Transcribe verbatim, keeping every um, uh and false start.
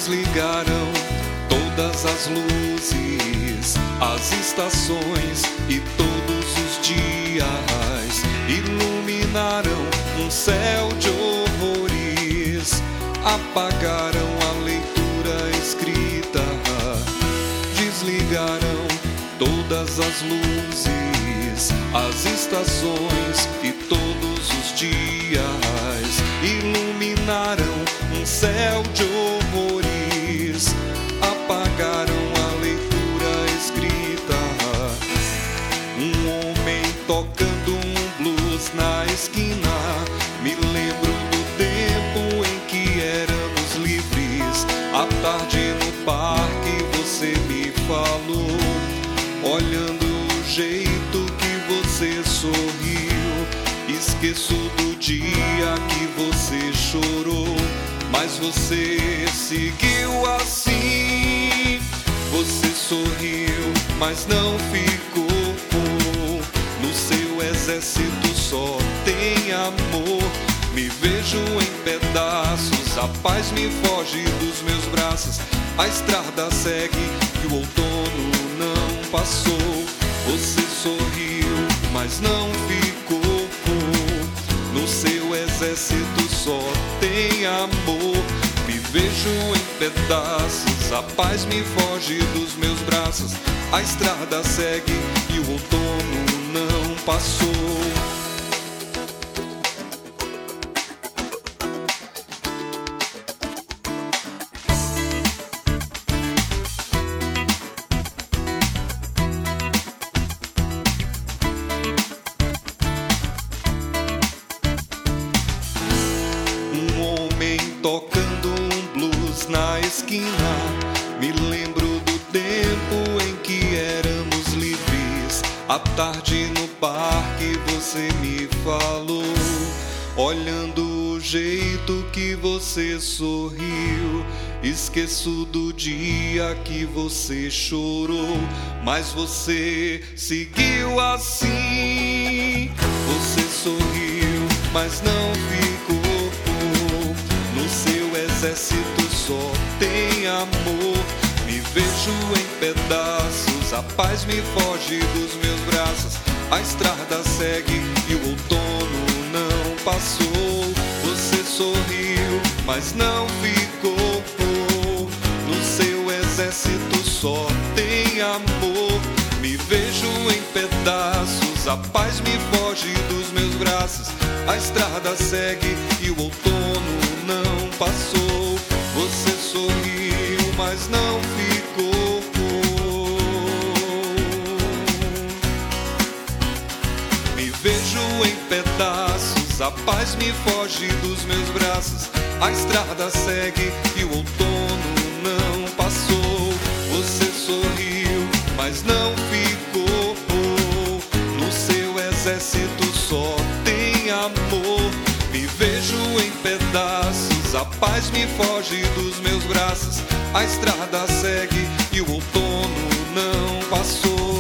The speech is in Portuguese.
Desligaram todas as luzes, as estações e todos os dias. Iluminaram um céu de horrores, apagaram a leitura escrita. Desligaram todas as luzes, as estações e todos os dias. Iluminaram um céu de horrores, apagaram a leitura escrita. Um homem tocando um blues na esquina. Me lembro do tempo em que éramos livres. À tarde no parque você me falou, olhando o jeito que você sorriu. Esqueço do dia que você chorou, mas você seguiu assim. Você sorriu, mas não ficou. No seu exército só tem amor. Me vejo em pedaços, a paz me foge dos meus braços. A estrada segue e o outono não passou. Você sorriu, mas não ficou. No seu exército só tem amor. Me vejo em pedaços, a paz me foge dos meus braços. A estrada segue e o outono não passou. Tocando um blues na esquina. Me lembro do tempo em que éramos livres. À tarde no parque você me falou, olhando o jeito que você sorriu. Esqueço do dia que você chorou, mas você seguiu assim. Você sorriu, mas não ficou. No seu exército só tem amor. Me vejo em pedaços, a paz me foge dos meus braços. A estrada segue e o outono não passou. Você sorriu, mas não ficou. No seu exército só tem amor. Me vejo em pedaços, a paz me foge dos meus braços. A estrada segue e o outono não passou. Você sorriu, mas não ficou. Me vejo em pedaços, a paz me foge dos meus braços. A estrada segue e o outono não passou. Você sorriu, mas não ficou. No seu exército só tem amor. Me vejo em pedaços, a paz me foge dos meus braços. A estrada segue e o outono não passou.